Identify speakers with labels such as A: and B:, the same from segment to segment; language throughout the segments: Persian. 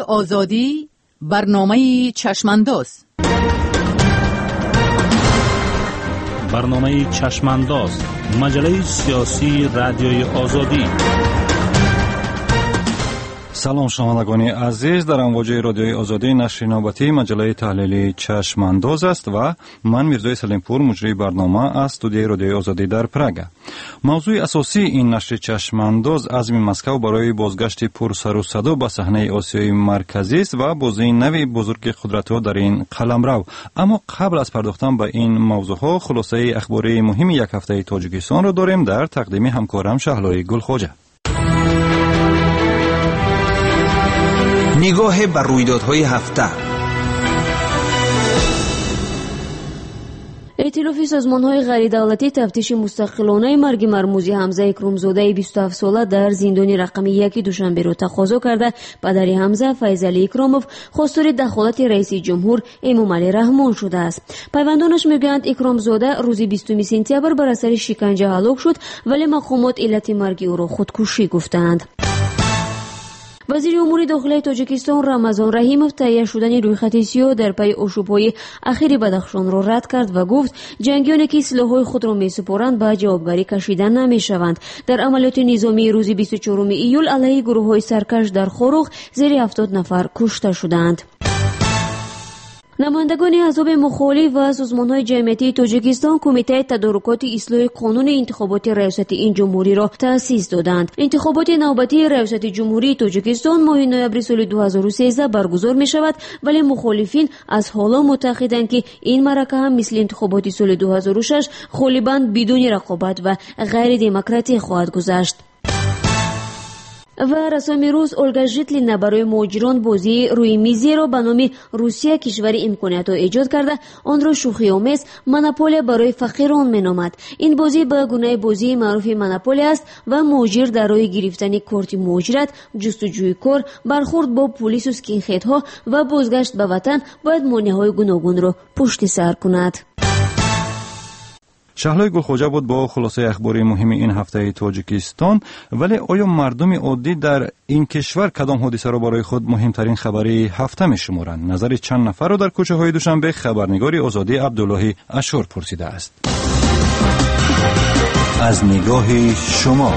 A: آزادی، برنامه چشمانداز.
B: برنامه چشمانداز، مجله سیاسی رادیوی آزادی. سلام شنوندگان عزیز، در امواج رادیوی آزادی نشر نوبتی مجله تحلیلی چشمانداز است و من میرزای سلیمپور مجری برنامه از استودیوی رادیوی آزادی در پراگ. موضوع اساسی این نشر چشمانداز عزم مسکو برای بازگشت پر سر و صدا به صحنه آسیای مرکزی است و بازی نوی بزرگ قدرت‌ها در این قلمرو. اما قبل از پرداختن به این موضوعها خلاصه اخباری مهم یک هفته تاجیکستان را داریم در تقدیم همکارم شهلای گلخواجه.
C: نگاه بر رویدادهای هفته.
D: ائتلاف سازمان‌های غیردولتی تفتیش مستقلانه مرگ مرموزی حمزه اکرامزاده 27 ساله در زندان رقم 1 دوشنبه را تقاضا کرده پدر حمزه فیضعلی اکراموف خواستار دخالت رئیس جمهور امامعلی رحمان شده است. پیوندانش میگویند اکرامزاده روز 20 سپتامبر بر اثر شکنجه هلاک شد، ولی مقامات علت مرگ او را خودکشی گفتند. وزیر امور داخلی تاجیکستان رمضان رحیمов تهیه شدن رویخط سیاه در پی آشوب‌های اخیر بدخشان را رد کرد و گفت جنگیانی که سلاح‌های خود را می‌سپارند به جوابگاری کشیده نمی‌شوند. در عملیات نظامی روز 24 ایول علیه گروه‌های سرکش در خاروخ زیر 70 نفر کشته شدند. نمایندگان احزاب مخالف و سازمان‌های جمعیتی تاجیکستان کمیته تدارکات اصلاح قانون انتخابات ریاست این جمهوری را تأسیس دادند. انتخابات نوبتی ریاست جمهوری تاجیکستان ماه نوامبر سال 2013 برگزار می‌شود، ولی مخالفین از حالا معتقدند که این معرکه هم مثل انتخابات سال 2006 غالباً بدون رقابت و غیر دموکراتیک خواهد گذشت. و رسانه روز اولگا ژیتلینا برای مهاجران بازی روی میزی را به نام روسیه کشور امکانات را ایجاد کرده آن را شوخی‌آمیز مونوپولیا برای فقیران مینامد. این بازی به گونه بازی معروف مونوپولیا است و مهاجر در راه گرفتن کارت مهاجرت، جستجوی کار، برخورد با پلیس و اسکین‌هدها و بازگشت به وطن باید مانع‌های گوناگون را پشت سر کند.
B: شهلای گلخواجه بود با خلاصه اخباری مهم این هفته تاجیکستان. ولی آیا مردم عادی در این کشور کدام حادثه را برای خود مهمترین خبری هفته می‌شمارند؟ نظر چند نفر را در کوچه‌های دوشنبه خبرنگار آزادی عبداللهی اشور پرسیده است.
C: از نگاه شما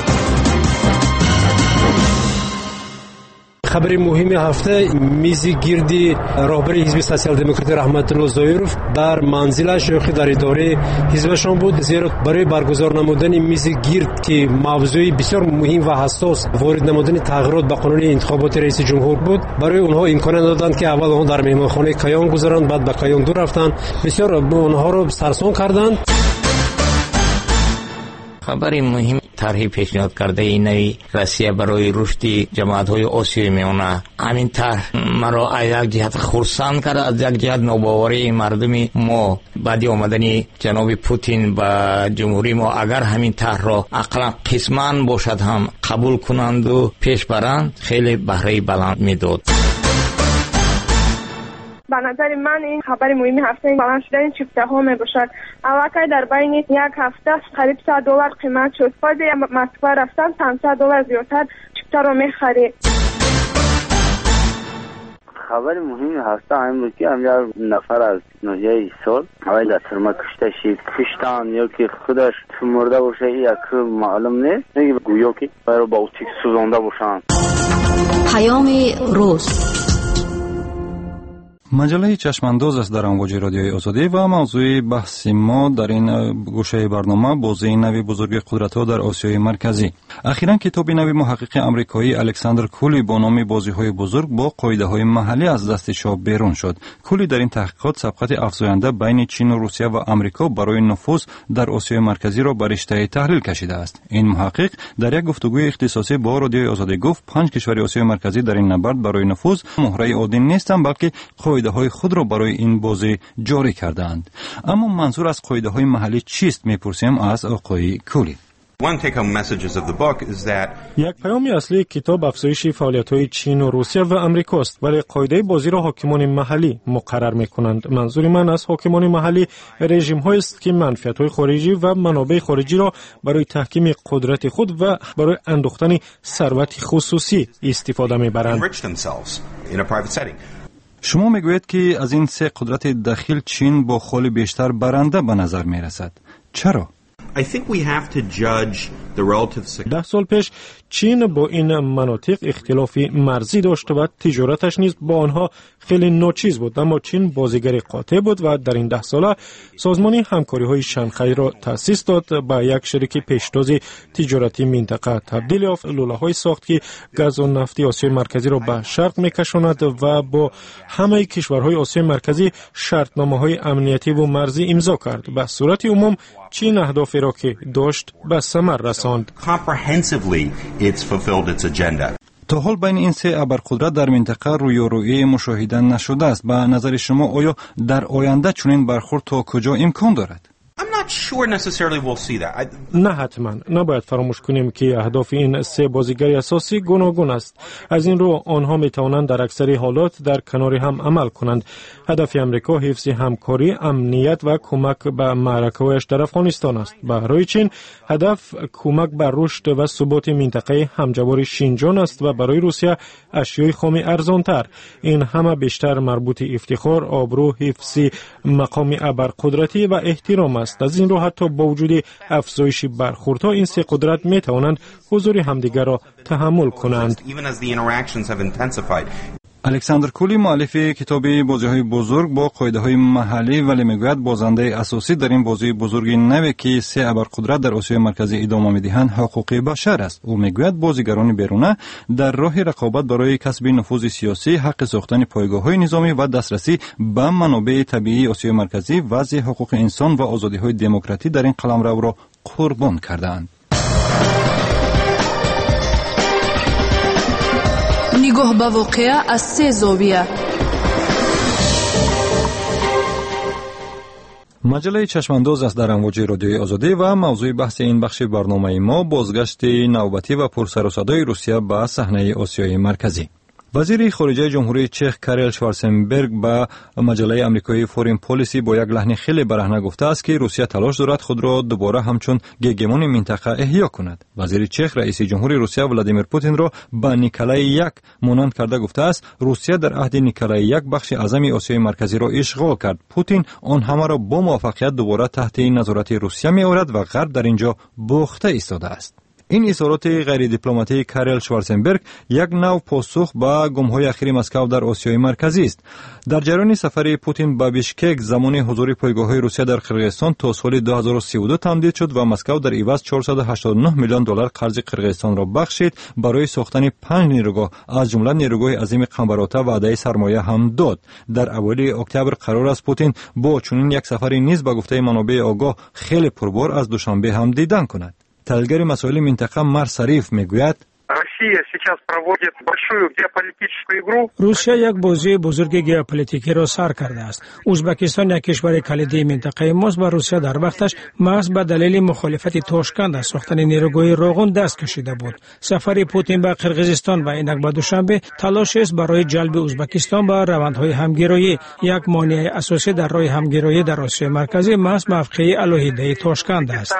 E: خبر مهم هفته میز گردی راهبر حزب سوسیال دموکرات رحمت الله زایروف در منزل شیخی در اداره حزبشان بود، زیرا برای برگزار نمودن میز گرد که موضوعی بسیار مهم و حساس وارد نمودن تغییرات به قانون انتخابات رئیس جمهور بود، برای اونها امکان دادند که اول اونها در مهمانخانه کیان گذارند، بعد به کیان دو رفتند. بسیار اونها رو سرسام کردند.
F: خبری مهم طرحی پیشنهاد کرده این نوی روسیه برای رشد جماعت‌های آسیای میانه. همین طرح مرا از یک جهت خرسند کرد، از یک جهت نوباوری مردم ما بعد آمدن جناب پوتین به جمهوری ما اگر همین طرح را اقلا قسماً باشد هم قبول کنند و پیش برند خیلی بهره بلند میداد.
G: به نظر من این خبر مهم هفته بلند شدن چیفته ها می باشد. اواکای در بین یک هفته قریب $100 قیمت شد. باید مسکو رفتن $500 زیادتر چیفته رو می خرید.
H: خبر مهم هفته همین بود که همجا نفر از نوجه سال اولی در ترما کشتن یا که خودش مرده باشه یا که معلوم نیست، نگه گویا که برای با اوتیک سوزانده باشن.
D: پیام روز
B: مجله چشمانداز است در امواج رادیوی آزادی و موضوع بحث ما در این گوشه برنامه بازی نوی بزرگ قدرت‌ها در آسیای مرکزی. اخیراً کتاب نوی محقق آمریکایی الکساندر کولی با نام بازی‌های بزرگ با قاعده‌های محلی از دست چاپ بیرون شد. کولی در این تحقیقات سبقت افزاینده بین چین و روسیه و آمریکا برای نفوذ در آسیای مرکزی را بر رشته تحلیل کشیده است. این محقق در یک گفتگوی اختصاصی با رادیوی آزادی گفت 5 کشور آسیای مرکزی در این نبرد برای نفوذ مهره عادی نیستند، بلکه قاعده‌های خود را برای این بازی جاری کردند. اما منظور از قاعده‌های محلی چیست می‌پرسیم از آقای کولی.
E: یک پیام اصلی کتاب افزایش فعالیت‌های چین و روسیه و آمریکا است، ولی قاعده بازی را حاکمان محلی مقرر می‌کنند. منظور من از حاکمان محلی رژیم‌هایی است که منفعت‌های خارجی و منابع خارجی را برای تحکیم قدرت خود و برای اندوختن ثروت خصوصی استفاده می‌برند.
B: شما میگویید که از این سه قدرت داخل چین با خول بیشتر برنده به نظر میرسد. چرا؟
E: 10 سال پیش چین با این مناطق اختلافی مرزی داشت و تجارتش نیز با آنها خیلی ناچیز بود، اما چین بازیگر قاطع بود و در این 10 ساله سازمان همکاری‌های شانگهای را تأسیس داد، به یک شریک پیشتاز تجارتی منطقه تبدیل یافت. لوله‌های ساخت که گاز و نفت آسیای مرکزی را به شرق می‌کشاند و با همه کشورهای آسیای مرکزی شرطنامه‌های امنیتی و مرزی امضا کرد. به صورت عموم چین اهدافی را که داشت به ثمر رساند.
B: تا حال بین این سه ابرقدرت در منطقه رویارویی مشاهده نشده است. به نظر شما آیا در آینده چنین برخورد تا کجا امکان دارد؟
E: نه حتما. نباید فراموش کنیم که اهداف این سه بازیگر اساسی گوناگون است. از این رو آنها می توانند در اکثر حالات در کنار هم عمل کنند. هدف امریکا حفظ همکاری، امنیت و کمک به معرکه‌هایش در افغانستان است. برای چین هدف کمک به رشد و ثبات منطقه همجوار شینجان است و برای روسیه اشیای خام ارزانتر. این همه بیشتر مربوط افتخار، آبرو، حفظ مقام ابرقدرتی و احترام است. از این رو حتی با وجود افزایش برخوردها این سه قدرت می توانند حضور همدیگر را تحمل کنند.
B: الکساندر کولی مؤلف کتاب بازی‌های بزرگ با قاعده‌های محلی ولی میگوید بازنده اساسی در این بازی بزرگی نوی که سه ابرقدرت در آسیای مرکزی ادامه می‌دهند حقوق بشر است. او میگوید بازیگران بیرونه در راه رقابت برای کسب نفوذ سیاسی، حق ساختن پایگاه‌های نظامی و دسترسی به منابع طبیعی آسیای مرکزی وضع حقوق انسان و آزادی‌های دموکراتی در این قلمرو را قربان کردند.
A: نگاه به واقعه از سه زاویه.
B: مجله چشمانداز است در امواج رادیوی آزادی و موضوع بحث این بخش برنامه ما بازگشت نوبتی و پرسر و صدای روسیه به صحنه آسیای مرکزی. وزیر خارجه جمهوری چک کارل شوارزنبرگ به مجله آمریکایی فورین پالیسی با یک لحن خیلی برهنه گفته است که روسیه تلاش دارد خود را دوباره همچون هژمون منطقه احیا کند. وزیر چک رئیس جمهور روسیه ولادیمیر پوتین را به نیکلای یک مانند کرده گفته است روسیه در عهد نیکلای یک بخش اعظم آسیای مرکزی را اشغال کرد. پوتین آن همه را با موفقیت دوباره تحت نظارت روسیه می آورد و غرب در اینجا باخته ایستاده است. این اظهارات غیر دیپلماتیک کارل شوارزنبرگ یک نوع پاسخ به گم‌های اخیر مسکو در آسیای مرکزی است. در جریان سفر پوتین به بیشکک زمان حضور پایگاه‌های روسیه در قرقیزستان تا سال 2032 تمدید شد و مسکو در عوض 489 میلیون دلار قرض قرقیزستان را بخشید. برای ساختن 5 نیروگاه از جمله نیروگاه عظیم قنبراته وعده سرمایه هم داد. در اوایل اکتبر قرار است پوتین با چنین یک سفری نیز به گفته منابع آگاه خیلی پربار از دوشنبه هم دیدن کند. تحلیلگر مسائل منطقه مر شریف میگوید
I: روسیه یک بازی بزرگ ژئوپلیتیکی را سر کرده است. ازبکستان یک کشور کلیدی منطقه ماست و روسیه در وقتش محض به دلیل مخالفت تاشکند از ساختن نیروگاه راغون دست کشیده بود. سفر پوتین به قرقیزستان و اینک به دوشنبه تلاشی است برای جلب ازبکستان به روندهای همگرایی. یک مانع اساسی در راه همگرایی در آسیای مرکزی محض موقع علیحده تاشکند است.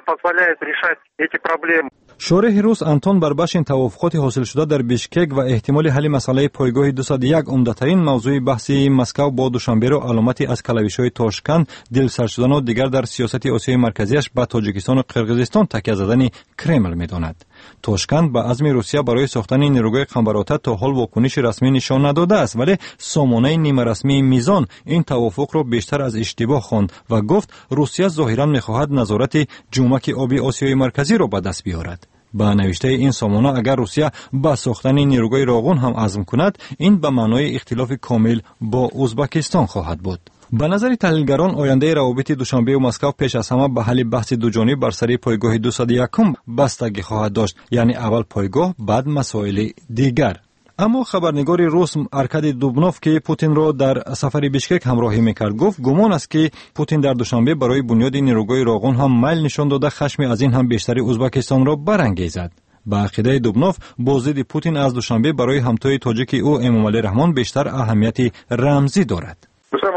B: شارح روس انتون بربشین توافقات حاصل شده در بیشکک و احتمال حل مسئله پایگاه 201 عمده‌ترین موضوع بحثی مسکو با دوشنبه را علامتی از کلویش‌های تاشکند، دلسرد شدن و دیگر در سیاست آسیای مرکزیش به تاجیکستان و قرقیزستان تکیه زدن کرمل می‌داند. تاشکند به عزم روسیه برای ساختن نیروگاه قنبراته تا حال واکنش رسمی نشان نداده است، ولی سامانه نیمه رسمی میزان این توافق را بیشتر از اشتباه خواند و گفت روسیه ظاهراً می‌خواهد نظارت جومک آبی آسیای مرکزی را به دست بیاورد. با نوشته این سامانه اگر روسیه با ساختن نیروگاه راغون هم عزم کند این به معنای اختلاف کامل با ازبکستان خواهد بود. به نظر تحلیلگران آینده روابط دوشنبه و مسکو پیش از همه به حل بحث دوجانبه بر سر پایگاه 201 بستگی خواهد داشت، یعنی اول پایگاه بعد مسائل دیگر. اما خبرنگار روس ارکادی دوبنوف که پوتین را در سفر بیشکک همراهی میکرد گفت گمان است که پوتین در دوشنبه برای بنیاد نیروگاه راغون هم میل نشان داده خشم از این هم بیشتری ازبکستان را برانگیزد. با عقیده دوبنوف بازدید پوتین از دوشنبه برای همتای تاجیک او امامعلی رحمان بیشتر اهمیت رمزی دارد.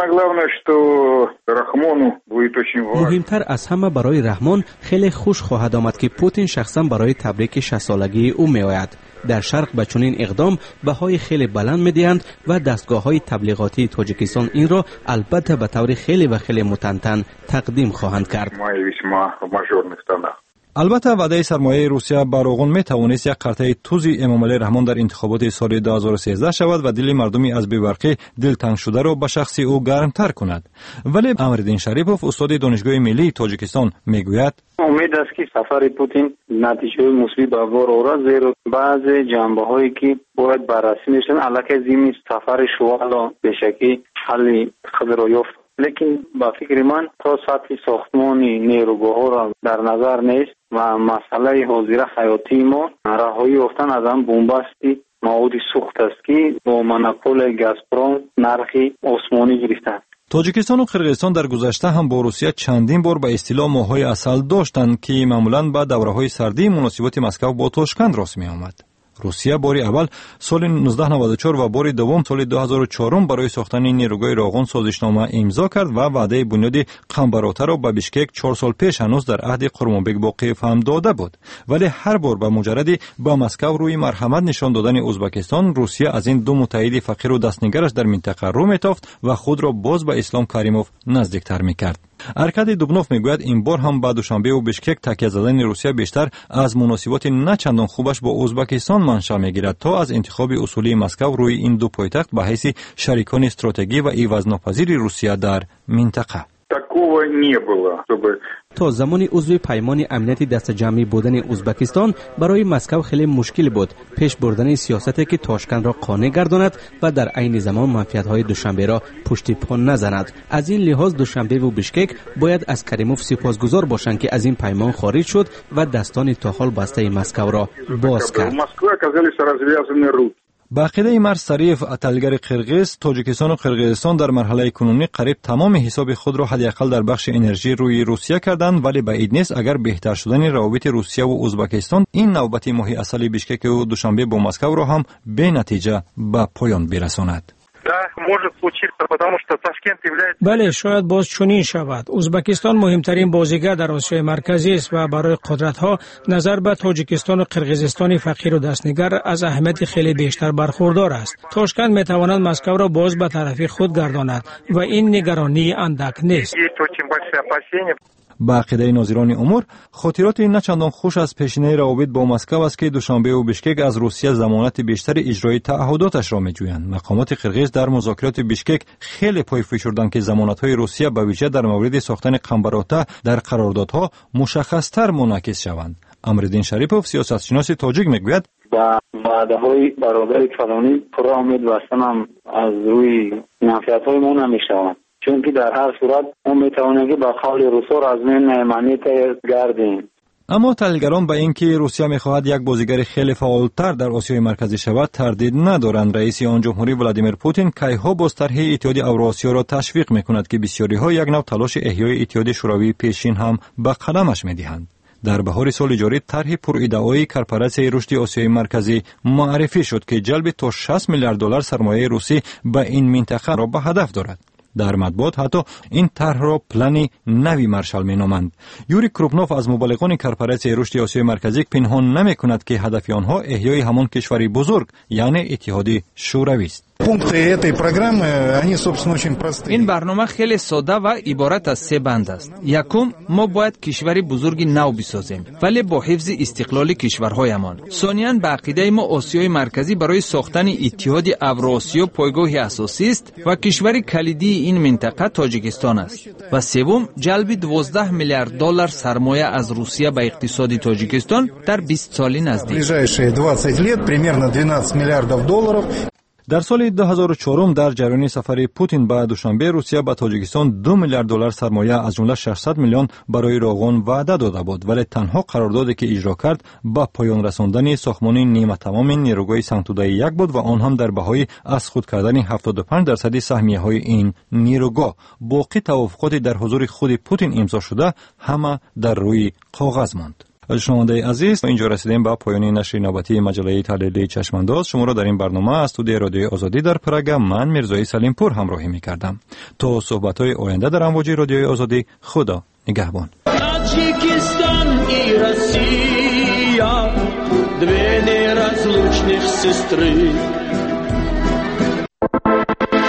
J: مهمتر از همه برای رحمان خیلی خوش خواهد آمد که پوتین شخصا برای تبریک 60 سالگی او می آید. در شرق به چنین اقدام بهای خیلی بلند می‌دهند و دستگاه‌های تبلیغاتی تاجیکستان این را البته به طور خیلی و خیلی متنتن تقدیم خواهند کرد.
B: البته وعده سرمایه روسیه بر راغون می توانست یک قرطه توزی امامعلی رحمان در انتخابات سال 2013 شود و دل مردمی از بی‌برقی دلتنگ شده را به شخص او گرمتر کند. ولی امردین شریپوف استاد دانشگاه ملی تاجیکستان میگوید
H: امید است که سفر پوتین نتیجه مثبت به بار آورد، زیرا بعضی جنبه‌هایی که باید بررسی میشن علاقه زمین سفر شوال به شکلی حل خبر یافت. لیکن با فکر من تا سطح ساختمانی نیروگاه را در نظر نیست و مسئله حاضر حیاتی ما رهایی یافتن از آن بنبستی مواد سوخت است که با مونوپول گازپروم نرخی آسمانی گرفته.
B: تاجیکستان و قرقیزستان در گذشته هم با روسیه چندین بار به اصطلاح ماه‌های عسل داشتند که معمولاً با دوره‌های سردی مناسبات مسکو با تاشکند راست می‌آمد. روسیه باری اول سال 1994 و باری دوم سال 2004 برای ساختن نیروگاه راغون سازشنامه امضا کرد و وعده بنیاد قنبراته را به بیشکک 4 سال پیش هنوز در عهد قرمانبک باقیف هم داده بود. ولی هر بار به مجردی با مسکو روی مرحمت نشان دادن ازبکستان، روسیه از این دو متحد فقیر و دستنگرش در منطقه رو میتافت و خود را باز به اسلام کریموف نزدیکتر میکرد. ارکادی دوبنوف میگوید این بار هم با دوشنبه و بیشکک تکیه زدن روسیه بیشتر از مناسبات نچندان خوبش با ازبکستان منشأ میگیرد تا از انتخاب اصولی مسکو روی این دو پایتخت به حیث شریکان استراتژی و عوض‌ناپذیر روسیه در منطقه.
J: تا زمان عضو پیمان امنیتی دست جمعی بودن ازبکستان برای مسکو خیلی مشکل بود پیش بردن سیاستی که تاشکند را قانع گرداند و در عین زمان منفعت‌های دوشنبه را پشت پا نزند. از این لحاظ دوشنبه و بیشکک باید از کریموف سپاسگزار باشند که از این پیمان خارج شد و دستان تا حال بسته مسکو را باز کرد.
B: با عقیده مرز صریف اتلگر قرقیز، تاجیکستان و قرقیزستان در مرحله کنونی قریب تمام حساب خود را حداقل در بخش انرژی روی روسیه کردند، ولی بعید نیست اگر بهتر شدن روابط روسیه و ازبکستان این نوبت ماهی عسل بیشکک و دوشنبه با مسکو را هم به نتیجه به پایان برساند.
I: بله، شاید باز چنین شود. ازبکستان مهمترین بازیگر در آسیای مرکزی است و برای قدرت‌ها نظر به تاجیکستان و قرقیزستان فقیر و دستنگر از اهمیت خیلی بیشتر برخوردار است. تاشکند می‌تواند مسکو را باز به طرف خود گرداند و این نگرانی اندک نیست.
B: با عقیده ناظران امور، خاطرات نچندان خوش از پیشینه روابط با مسکو است که دوشنبه و بیشکک از روسیه ضمانت بیشتر اجرای تعهداتش را می‌جویند. مقامات قرقیز در مذاکرات بیشکک خیلی پای فشردند که ضمانت‌های روسیه به ویژه در مورد ساختن قنبراته در قراردادها مشخص‌تر منعکس شوند. امردین شریپوف سیاستشناس تاجیک میگوید
H: با وعده‌های برابر کلانی پر امید بستن از روی منفعت‌های ما نمی‌شوند. چون که در هر صورت اون میتونه که با قول روسا از من نعمانی گردیم.
B: اما تحلیلگران به اینکه روسیه میخواهد یک بازیگر خیلی فعالتر در آسیای مرکزی شود تردید ندارند. رئیس آن جمهوری ولادیمیر پوتین کیها باز طرح اتحاد اوراسیا را تشویق میکند که بسیاری ها یک نوع تلاش احیای اتحاد شوروی پیشین هم به قدمش میدهند. در بهار سال جاری طرح پرادعای کارپوراسیون رشد آسیای مرکزی معرفی شد که جلب تا 60 میلیارد دلار سرمایه روسی به این منطقه را به هدف دارد. در مطبوعات حتی این طرح را پلن نوی مارشال مینامند. یوری کروپنوف از مبلغان کارپوراسیون رشد آسیای مرکزی پنهان نمیکند که هدف آنها احیای همان کشوری بزرگ یعنی اتحاد شوروی است.
K: این برنامه خیلی ساده و عبارت از 3 بند است. یکم، ما باید کشوری بزرگی نو بسازیم ولی با حفظ استقلال کشورهایمان. ثانیاً، به عقیده ما آسیای مرکزی برای ساختن اتحاد اوراسیا پایگاه اساسی است و کشور کلیدی این منطقه تاجیکستان است. و سوم، جلب 12 میلیارد دلار سرمایه از روسیه به اقتصاد تاجیکستان در 20 سال نزدیک.
B: در سال 2004 در جریان سفر پوتین به دوشنبه روسیه به تاجیکستان 2 میلیارد دلار سرمایه از جمله 600 میلیون برای راغون وعده داده بود، ولی تنها قراردادی که اجرا کرد به پایان رساندن ساختمان نیمه تمام نیروگاه سنگ‌توده 1 بود و آن هم در بهای از خود کردن 75% سهمیه های این نیروگاه. باقی توافقات در حضور خود پوتین امضا شده همه در روی کاغذ ماند. شنونده عزیز، اینجا رسیدیم به پایان نشر نوبتی مجله تحلیل چشمانداز. شما را در این برنامه از استودیو رادیوی آزادی در پراگ من میرزای سلیم پور همراهی می‌کردم. تا صحبت‌های آینده در امواج رادیوی آزادی، خدا نگهبان.
L: Таджикистан и Россия, две неразлучных сестры.